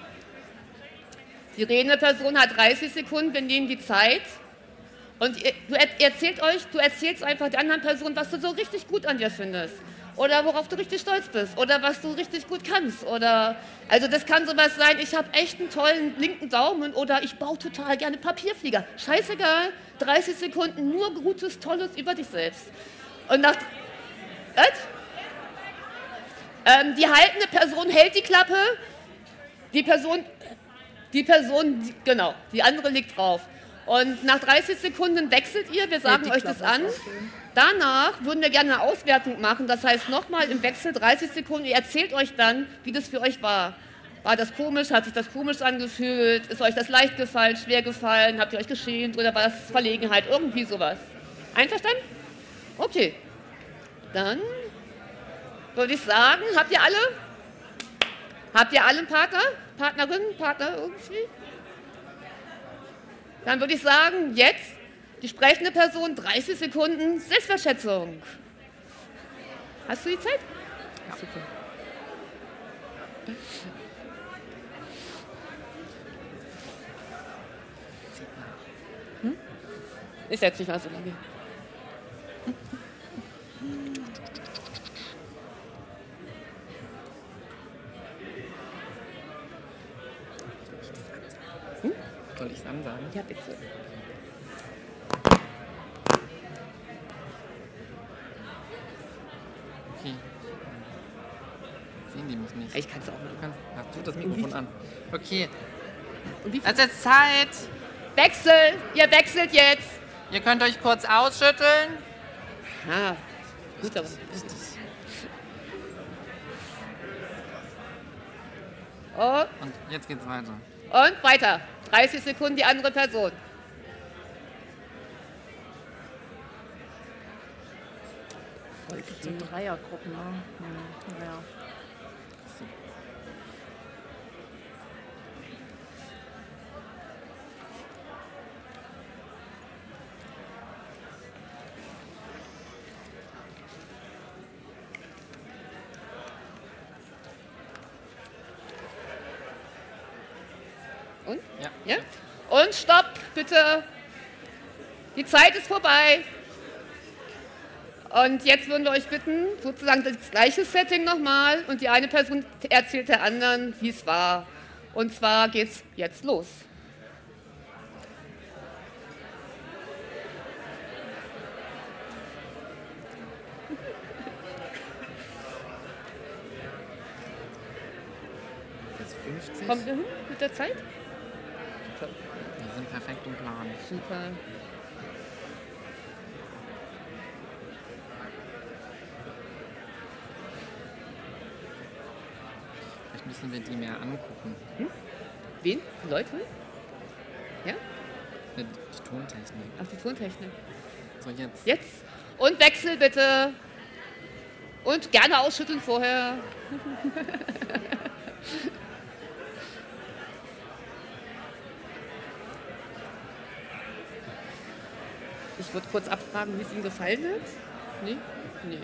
Speaker 3: Wir nehmen die Zeit. Und du erzählst einfach der anderen Person, was du so richtig gut an dir findest. Oder worauf du richtig stolz bist. Oder was du richtig gut kannst. Also das kann sowas sein, ich habe echt einen tollen linken Daumen. Oder ich baue total gerne Papierflieger. Scheißegal, 30 Sekunden nur Gutes, Tolles über dich selbst. Und nach... die haltende Person hält die Klappe. Genau, die andere liegt drauf. Und nach 30 Sekunden wechselt ihr, wir sagen euch das an. Danach würden wir gerne eine Auswertung machen, das heißt nochmal im Wechsel 30 Sekunden, ihr erzählt euch dann, wie das für euch war. War das komisch, hat sich das komisch angefühlt, ist euch das leicht gefallen, schwer gefallen, habt ihr euch geschämt oder war das Verlegenheit, irgendwie sowas. Einverstanden? Okay, dann würde ich sagen, habt ihr alle einen Partner, Partnerin, Partner irgendwie? Dann würde ich sagen, jetzt die sprechende Person, 30 Sekunden Selbstwertschätzung. Hast du die Zeit? Ja. Super. Ich setze mich mal so lange.
Speaker 4: Soll ich es ansagen?
Speaker 3: Ja, bitte.
Speaker 4: Okay. Sehen die mich nicht?
Speaker 3: Ich kann es auch machen.
Speaker 4: Hast du das Mikrofon an? Okay.
Speaker 3: Und wie
Speaker 4: Es ist jetzt Zeit.
Speaker 3: Wechsel! Ihr wechselt jetzt!
Speaker 4: Ihr könnt euch kurz ausschütteln.
Speaker 3: Ah, gut, aber.
Speaker 4: Und jetzt geht's weiter.
Speaker 3: Und weiter. 30 Sekunden die andere Person.
Speaker 2: So Dreiergruppen, ne? Ja.
Speaker 3: Und?
Speaker 4: Ja.
Speaker 3: Ja? Und stopp, bitte. Die Zeit ist vorbei. Und jetzt würden wir euch bitten, sozusagen das gleiche Setting nochmal und die eine Person erzählt der anderen, wie es war. Und zwar geht's jetzt los.
Speaker 4: Bis 50.
Speaker 3: Kommt ihr hin mit der Zeit?
Speaker 4: Wir sind perfekt im Plan.
Speaker 3: Super.
Speaker 4: Vielleicht müssen wir die mehr angucken.
Speaker 3: Wen? Die Leute? Ja?
Speaker 4: Die Tontechnik.
Speaker 3: Ach, die Tontechnik.
Speaker 4: So, jetzt.
Speaker 3: Jetzt. Und Wechsel bitte. Und gerne ausschütteln vorher. Ich würde kurz abfragen, wie es Ihnen gefallen hat. Nee? Nee.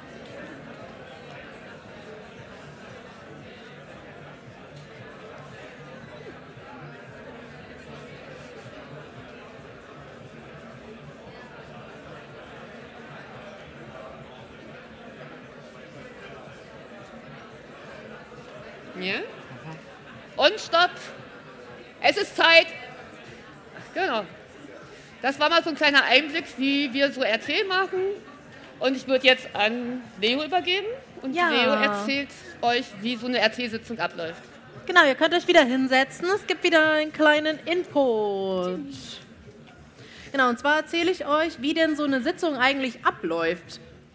Speaker 3: Ja? Und stopp! Es ist Zeit! Genau. Das war mal so ein kleiner Einblick, wie wir so RT machen. Und ich würde jetzt an Leo übergeben und
Speaker 2: Ja.
Speaker 3: Leo erzählt euch, wie so eine RT-Sitzung abläuft.
Speaker 2: Genau, ihr könnt euch wieder hinsetzen. Es gibt wieder einen kleinen Input. Genau, und zwar erzähle ich euch, wie denn so eine Sitzung eigentlich abläuft.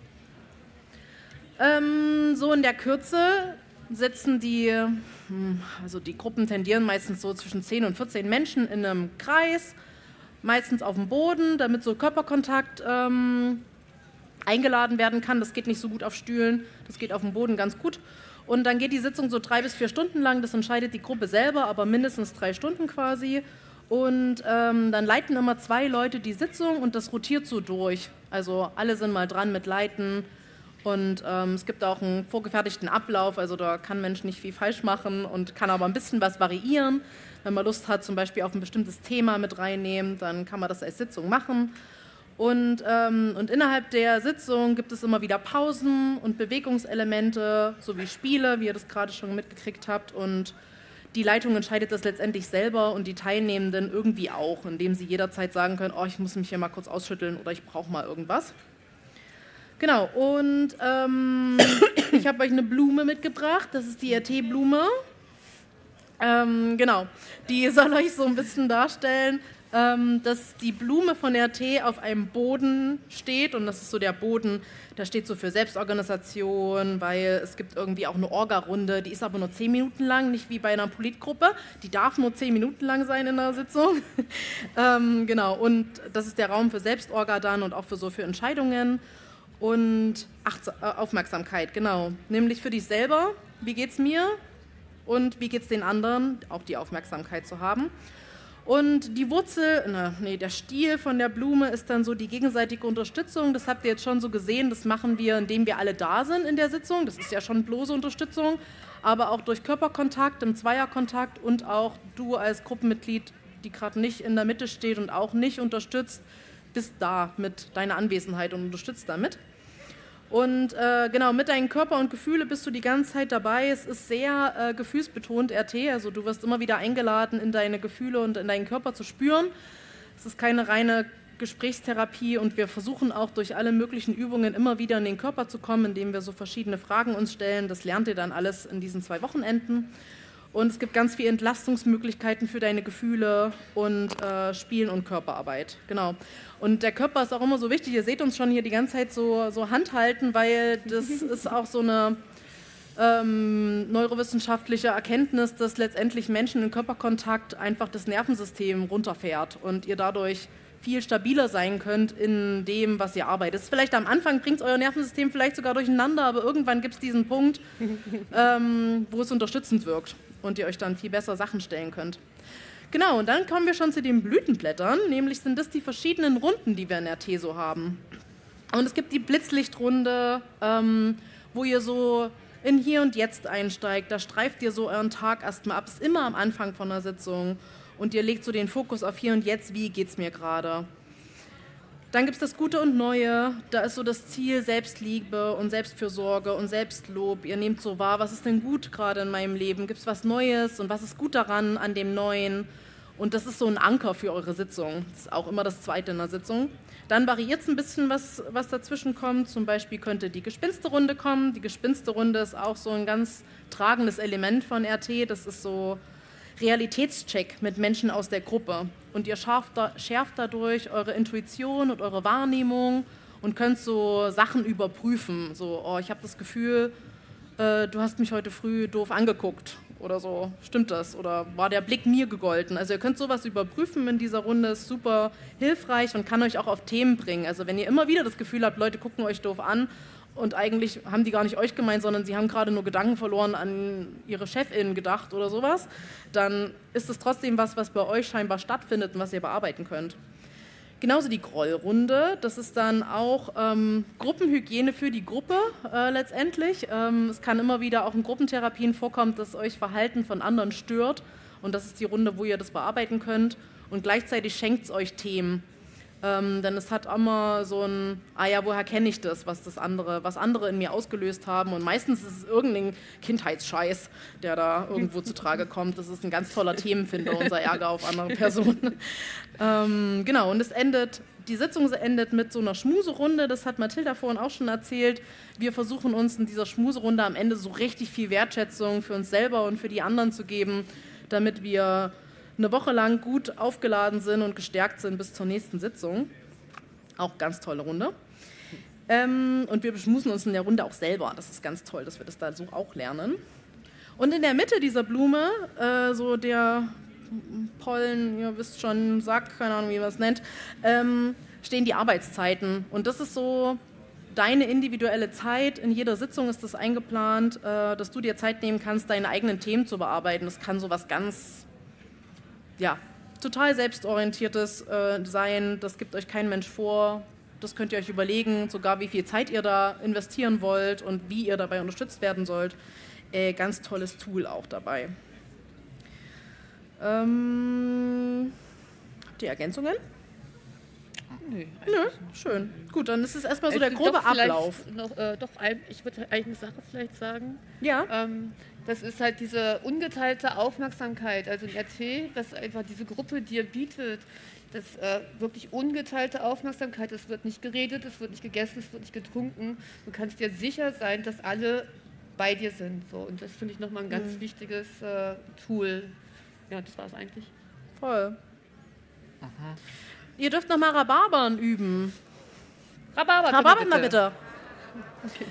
Speaker 2: So in der Kürze sitzen also die Gruppen tendieren meistens so zwischen 10 und 14 Menschen in einem Kreis, meistens auf dem Boden, damit so Körperkontakt eingeladen werden kann. Das geht nicht so gut auf Stühlen, das geht auf dem Boden ganz gut. Und dann geht die Sitzung so 3 bis 4 Stunden lang, das entscheidet die Gruppe selber, aber mindestens 3 Stunden quasi. Und dann leiten immer 2 Leute die Sitzung und das rotiert so durch. Also alle sind mal dran mit Leiten und es gibt auch einen vorgefertigten Ablauf, also da kann Mensch nicht viel falsch machen und kann aber ein bisschen was variieren. Wenn man Lust hat, zum Beispiel auf ein bestimmtes Thema mit reinnehmen, dann kann man das als Sitzung machen. Und innerhalb der Sitzung gibt es immer wieder Pausen und Bewegungselemente sowie Spiele, wie ihr das gerade schon mitgekriegt habt. Und die Leitung entscheidet das letztendlich selber und die Teilnehmenden irgendwie auch, indem sie jederzeit sagen können, oh, ich muss mich hier mal kurz ausschütteln oder ich brauche mal irgendwas. Genau, und ich habe euch eine Blume mitgebracht, das ist die RT-Blume. Genau, die soll euch so ein bisschen darstellen, dass die Blume von RT auf einem Boden steht und das ist so der Boden, der steht so für Selbstorganisation, weil es gibt irgendwie auch eine Orga-Runde, die ist aber nur 10 Minuten lang, nicht wie bei einer Politgruppe, die darf nur 10 Minuten lang sein in der Sitzung. Genau, und das ist der Raum für Selbstorga dann und auch für Entscheidungen und Aufmerksamkeit, genau, nämlich für dich selber, wie geht's mir und wie geht's den anderen, auch die Aufmerksamkeit zu haben. Und die der Stiel von der Blume ist dann so die gegenseitige Unterstützung. Das habt ihr jetzt schon so gesehen, das machen wir, indem wir alle da sind in der Sitzung. Das ist ja schon bloße Unterstützung, aber auch durch Körperkontakt, im Zweierkontakt und auch du als Gruppenmitglied, die gerade nicht in der Mitte steht und auch nicht unterstützt, bist da mit deiner Anwesenheit und unterstützt damit. Und genau, mit deinen Körper und Gefühle bist du die ganze Zeit dabei. Es ist sehr gefühlsbetont, RT, also du wirst immer wieder eingeladen, in deine Gefühle und in deinen Körper zu spüren. Es ist keine reine Gesprächstherapie und wir versuchen auch durch alle möglichen Übungen immer wieder in den Körper zu kommen, indem wir so verschiedene Fragen uns stellen. Das lernt ihr dann alles in diesen 2 Wochenenden. Und es gibt ganz viele Entlastungsmöglichkeiten für deine Gefühle und Spielen und Körperarbeit. Genau. Und der Körper ist auch immer so wichtig. Ihr seht uns schon hier die ganze Zeit so handhalten, weil das ist auch so eine neurowissenschaftliche Erkenntnis, dass letztendlich Menschen in Körperkontakt einfach das Nervensystem runterfährt und ihr dadurch viel stabiler sein könnt in dem, was ihr arbeitet. Vielleicht am Anfang bringt euer Nervensystem vielleicht sogar durcheinander, aber irgendwann gibt es diesen Punkt, wo es unterstützend wirkt und ihr euch dann viel besser Sachen stellen könnt. Genau, und dann kommen wir schon zu den Blütenblättern, nämlich sind das die verschiedenen Runden, die wir in RT so haben. Und es gibt die Blitzlichtrunde, wo ihr so in Hier und Jetzt einsteigt, da streift ihr so euren Tag erstmal ab, ist immer am Anfang von der Sitzung und ihr legt so den Fokus auf Hier und Jetzt, wie geht's mir gerade. Dann gibt es das Gute und Neue, da ist so das Ziel Selbstliebe und Selbstfürsorge und Selbstlob. Ihr nehmt so wahr, was ist denn gut gerade in meinem Leben? Gibt es was Neues und was ist gut daran, an dem Neuen? Und das ist so ein Anker für eure Sitzung. Das ist auch immer das Zweite in der Sitzung. Dann variiert es ein bisschen, was dazwischen kommt. Zum Beispiel könnte die Gespinsterunde kommen. Die Gespinsterunde ist auch so ein ganz tragendes Element von RT. Das ist so Realitätscheck mit Menschen aus der Gruppe. Und ihr schärft dadurch eure Intuition und eure Wahrnehmung und könnt so Sachen überprüfen. So, oh, ich habe das Gefühl, du hast mich heute früh doof angeguckt oder so. Stimmt das? Oder war der Blick mir gegolten? Also ihr könnt sowas überprüfen in dieser Runde, ist super hilfreich und kann euch auch auf Themen bringen. Also wenn ihr immer wieder das Gefühl habt, Leute gucken euch doof an, und eigentlich haben die gar nicht euch gemeint, sondern sie haben gerade nur Gedanken verloren an ihre Chefin gedacht oder sowas, dann ist es trotzdem was bei euch scheinbar stattfindet und was ihr bearbeiten könnt. Genauso die Grollrunde, das ist dann auch Gruppenhygiene für die Gruppe letztendlich. Es kann immer wieder auch in Gruppentherapien vorkommen, dass euch Verhalten von anderen stört und das ist die Runde, wo ihr das bearbeiten könnt und gleichzeitig schenkt es euch Themen. Denn es hat immer so ein, woher kenne ich das, was andere in mir ausgelöst haben und meistens ist es irgendein Kindheitsscheiß, der da irgendwo zutage kommt. Das ist ein ganz toller Themenfinder, unser Ärger auf andere Personen. Genau, und es endet Die Sitzung endet mit so einer Schmuserunde, das hat Mathilda vorhin auch schon erzählt. Wir versuchen uns in dieser Schmuserunde am Ende so richtig viel Wertschätzung für uns selber und für die anderen zu geben, damit wir eine Woche lang gut aufgeladen sind und gestärkt sind bis zur nächsten Sitzung. Auch ganz tolle Runde. Und wir beschmusen uns in der Runde auch selber. Das ist ganz toll, dass wir das da so auch lernen. Und in der Mitte dieser Blume, so der Pollen, ihr wisst schon, Sack, keine Ahnung, wie man es nennt, stehen die Arbeitszeiten. Und das ist so deine individuelle Zeit. In jeder Sitzung ist das eingeplant, dass du dir Zeit nehmen kannst, deine eigenen Themen zu bearbeiten. Das kann so was ganz, total selbstorientiertes sein. Das gibt euch kein Mensch vor. Das könnt ihr euch überlegen, sogar wie viel Zeit ihr da investieren wollt und wie ihr dabei unterstützt werden sollt. Ganz tolles Tool auch dabei. Habt ihr Ergänzungen?
Speaker 3: Nö,
Speaker 2: Schön. Gut, dann ist es erstmal so der grobe Ablauf.
Speaker 3: Ich würde eine Sache vielleicht sagen.
Speaker 2: Ja.
Speaker 3: Das ist halt diese ungeteilte Aufmerksamkeit. Also in RT, dass einfach diese Gruppe dir bietet, das wirklich ungeteilte Aufmerksamkeit. Es wird nicht geredet, es wird nicht gegessen, es wird nicht getrunken. Du kannst dir sicher sein, dass alle bei dir sind. So. Und das finde ich nochmal ein ganz wichtiges Tool. Ja, das war es eigentlich.
Speaker 2: Voll. Ihr dürft nochmal Rhabarbern üben.
Speaker 3: Rhabarber
Speaker 2: mal bitte.
Speaker 3: Okay.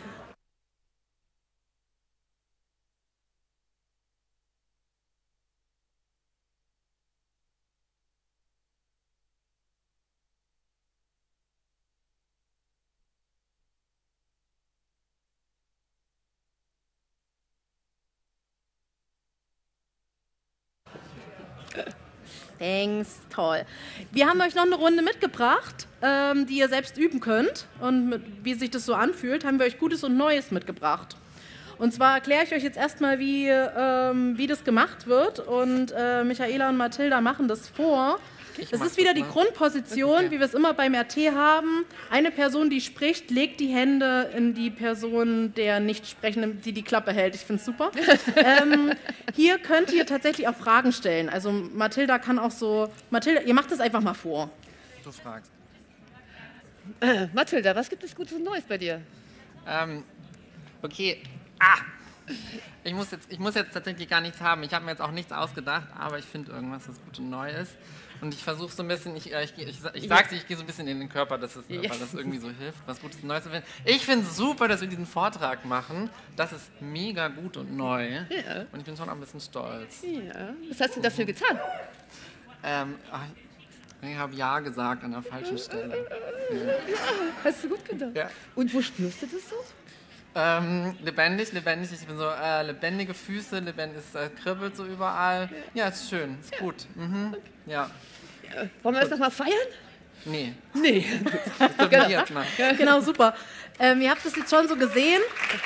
Speaker 2: Thanks, toll. Wir haben euch noch eine Runde mitgebracht, die ihr selbst üben könnt. Und wie sich das so anfühlt, haben wir euch Gutes und Neues mitgebracht. Und zwar erkläre ich euch jetzt erstmal, wie das gemacht wird. Und Michaela und Mathilda machen das vor. Es ist wieder die Grundposition, wie wir es immer beim RT haben. Eine Person, die spricht, legt die Hände in die Person der Nichtsprechenden, die die Klappe hält. Ich finde es super. Hier könnt ihr tatsächlich auch Fragen stellen. Also Mathilda kann auch so... Mathilda, ihr macht das einfach mal vor.
Speaker 4: Du fragst.
Speaker 3: Mathilda, was gibt es Gutes und Neues bei dir?
Speaker 4: Okay. Ich muss jetzt tatsächlich gar nichts haben. Ich habe mir jetzt auch nichts ausgedacht, aber ich finde irgendwas, das gut und neu ist. Und ich versuche so ein bisschen, ich sage ich gehe so ein bisschen in den Körper, weil das irgendwie so hilft, was Gutes und Neues zu finden. Ich finde es super, dass wir diesen Vortrag machen. Das ist mega gut und neu.
Speaker 3: Ja.
Speaker 4: Und ich bin schon auch ein bisschen stolz.
Speaker 3: Ja. Was hast du dafür getan?
Speaker 4: Ich habe Ja gesagt an der falschen Stelle.
Speaker 3: Hast du gut getan?
Speaker 4: Ja.
Speaker 3: Und wo spürst du das so?
Speaker 4: Lebendig. Ich bin so lebendige Füße, es kribbelt so überall. Ja, ist schön, ist gut. Ja.
Speaker 3: Wollen wir das nochmal feiern?
Speaker 4: Nee.
Speaker 3: Genau.
Speaker 4: Jetzt mal.
Speaker 2: Genau, super. Ihr habt das jetzt schon so gesehen.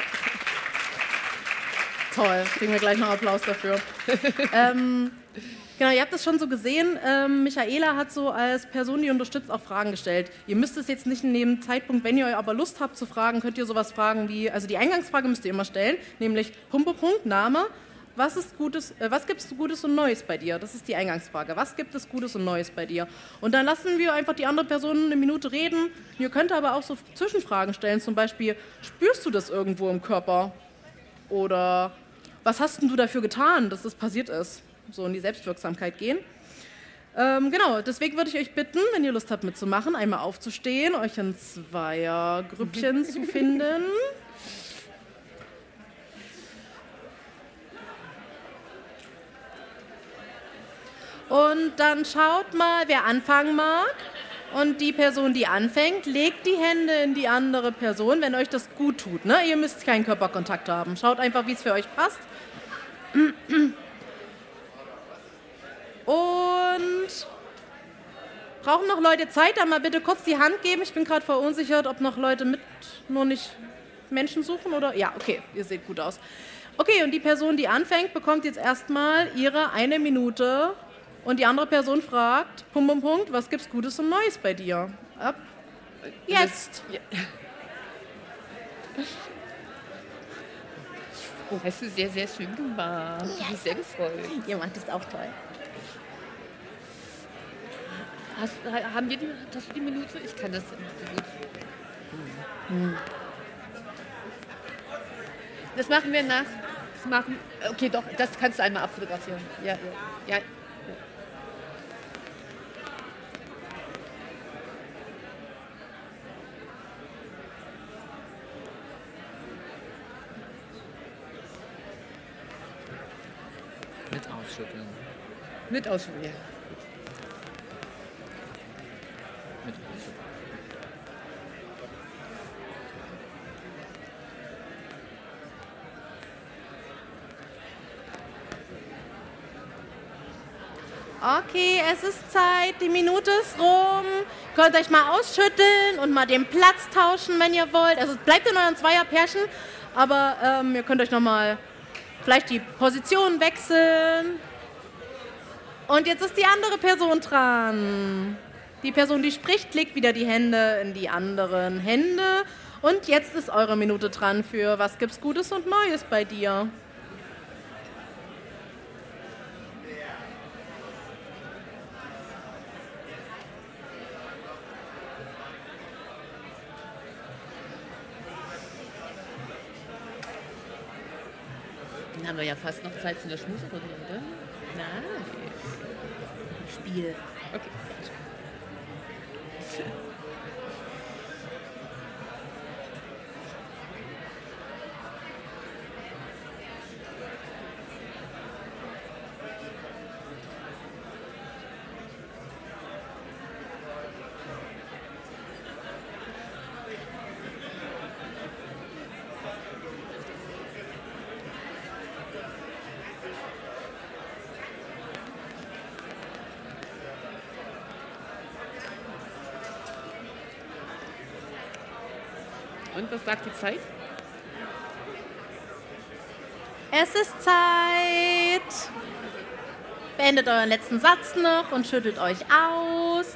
Speaker 2: Toll, kriegen wir gleich noch Applaus dafür. Genau, ihr habt das schon so gesehen. Michaela hat so als Person, die unterstützt, auch Fragen gestellt. Ihr müsst es jetzt nicht in dem Zeitpunkt, wenn ihr aber Lust habt zu fragen, könnt ihr sowas fragen wie, also die Eingangsfrage müsst ihr immer stellen, nämlich Name, was gibt es Gutes und Neues bei dir? Das ist die Eingangsfrage. Was gibt es Gutes und Neues bei dir? Und dann lassen wir einfach die andere Person eine Minute reden. Ihr könnt aber auch so Zwischenfragen stellen, zum Beispiel, spürst du das irgendwo im Körper? Oder was hast denn du dafür getan, dass das passiert ist? So in die Selbstwirksamkeit gehen. Genau, deswegen würde ich euch bitten, wenn ihr Lust habt mitzumachen, einmal aufzustehen, euch in Zweiergrüppchen zu finden. Und dann schaut mal, wer anfangen mag. Und die Person, die anfängt, legt die Hände in die andere Person, wenn euch das gut tut. Ne? Ihr müsst keinen Körperkontakt haben. Schaut einfach, wie es für euch passt. Und brauchen noch Leute Zeit? Dann mal bitte kurz die Hand geben. Ich bin gerade verunsichert, ob noch Leute nur nicht Menschen suchen oder... Ja, okay, ihr seht gut aus. Okay, und die Person, die anfängt, bekommt jetzt erstmal ihre 1 Minute und die andere Person fragt, was gibt's Gutes und Neues bei dir? Ab jetzt!
Speaker 3: Oh, hast du sehr, sehr schön gemacht. Ich bin sehr gefreut.
Speaker 2: Ihr macht das auch toll.
Speaker 3: Hast du die Minute? Ich kann das nicht so gut. Das machen wir nach. Okay, doch, das kannst du einmal abfotografieren. Ja.
Speaker 4: Mit ausschütteln.
Speaker 3: Mit ausschütteln, ja.
Speaker 4: Mit ausschütteln.
Speaker 2: Okay, es ist Zeit, die Minute ist rum. Könnt euch mal ausschütteln und mal den Platz tauschen, wenn ihr wollt. Also es bleibt in euren Zweierpärchen, aber ihr könnt euch nochmal vielleicht die Position wechseln. Und jetzt ist die andere Person dran. Die Person, die spricht, legt wieder die Hände in die anderen Hände. Und jetzt ist eure Minute dran für was gibt's Gutes und Neues bei dir?
Speaker 3: Dann haben wir ja fast noch Zeit für eine Schmuserunde, oder? Nein.
Speaker 2: Spiel.
Speaker 3: Okay. Und was sagt die Zeit?
Speaker 2: Es ist Zeit. Beendet euren letzten Satz noch und schüttelt euch aus.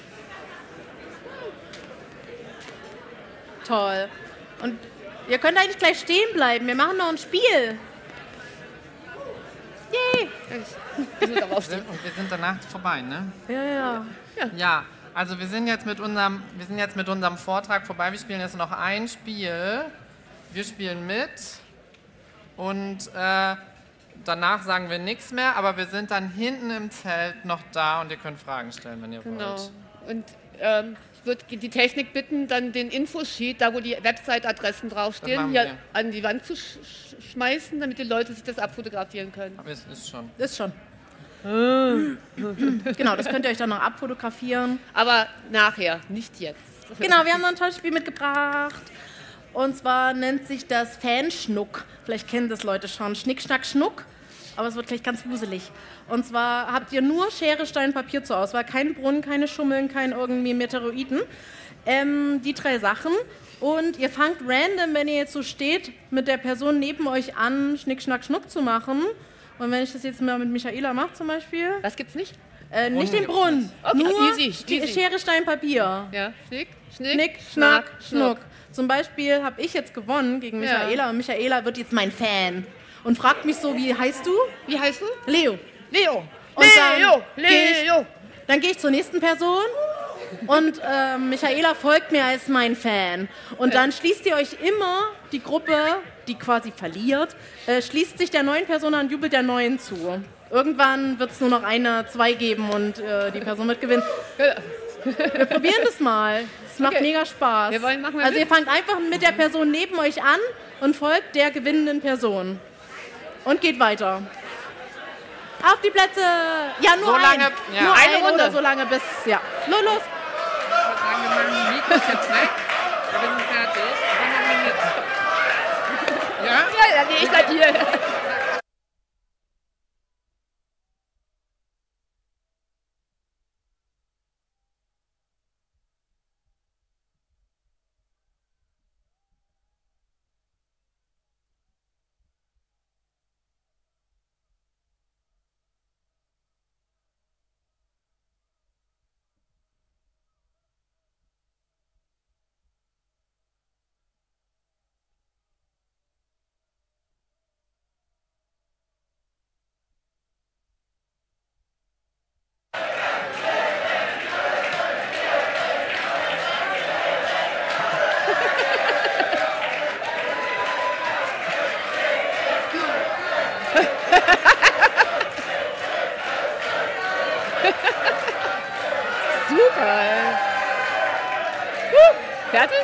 Speaker 2: Toll. Und ihr könnt eigentlich gleich stehen bleiben. Wir machen noch ein Spiel. Yay.
Speaker 3: Ich muss auch aufstehen.
Speaker 4: Und wir sind danach vorbei, ne?
Speaker 2: Ja.
Speaker 4: Ja, also wir sind jetzt mit unserem Vortrag vorbei. Wir spielen jetzt noch ein Spiel. Wir spielen mit und danach sagen wir nichts mehr, aber wir sind dann hinten im Zelt noch da und ihr könnt Fragen stellen, wenn ihr
Speaker 3: Genau.
Speaker 4: wollt.
Speaker 3: Und ich würde die Technik bitten, dann den Infosheet, da wo die Website-Adressen
Speaker 4: Das
Speaker 3: draufstehen,
Speaker 4: machen
Speaker 3: hier
Speaker 4: wir.
Speaker 3: an die Wand zu schmeißen, damit die Leute sich das abfotografieren können.
Speaker 4: Aber es ist schon.
Speaker 2: Ist schon. Genau, das könnt ihr euch dann noch abfotografieren.
Speaker 3: Aber nachher, nicht jetzt.
Speaker 2: Genau, wir haben noch ein tolles Spiel mitgebracht. Und zwar nennt sich das Fanschnuck. Vielleicht kennen das Leute schon. Schnick, Schnack, Schnuck. Aber es wird gleich ganz wuselig. Und zwar habt ihr nur Schere, Stein, Papier zur Auswahl. Kein Brunnen, keine Schummeln, kein irgendwie Meteoroiden. Die 3 Sachen. Und ihr fangt random, wenn ihr jetzt so steht, mit der Person neben euch an, Schnick, Schnack, Schnuck zu machen. Und wenn ich das jetzt mal mit Michaela mache zum Beispiel.
Speaker 3: Was gibt's nicht?
Speaker 2: Nicht den Brunnen.
Speaker 3: Okay,
Speaker 2: nur
Speaker 3: easy.
Speaker 2: Schere, Stein, Papier.
Speaker 3: Ja, Schnick,
Speaker 2: Schnick, Schnack, Schnuck. Zum Beispiel habe ich jetzt gewonnen gegen Michaela. Und Michaela wird jetzt mein Fan. Und fragt mich so, wie heißt du?
Speaker 3: Wie heißt du?
Speaker 2: Leo.
Speaker 3: Leo.
Speaker 2: Und
Speaker 3: Leo.
Speaker 2: Dann gehe ich zur nächsten Person. Und Michaela folgt mir als mein Fan. Und dann schließt ihr euch immer die Gruppe, die quasi verliert, schließt sich der neuen Person an, jubelt der neuen zu. Irgendwann wird es nur noch 2 geben und die Person wird gewinnen. Wir probieren das mal. Es macht mega Spaß.
Speaker 3: Machen wir
Speaker 2: Also
Speaker 3: mit?
Speaker 2: ihr fangt einfach mit der Person neben euch an und folgt der gewinnenden Person. Und geht weiter. Auf die Plätze! Ja, nur
Speaker 4: So lange,
Speaker 2: ein.
Speaker 4: ja.
Speaker 2: Nur
Speaker 3: Eine
Speaker 2: ein
Speaker 3: Runde.
Speaker 2: oder so lange bis... Ja. Los.
Speaker 4: Ich würde sagen, wir machen die Mikros jetzt weg. Wir sind fertig. Dann machen wir mit. Ja?
Speaker 3: Ja, dann gehe ich gleich hier. Super. Fertig?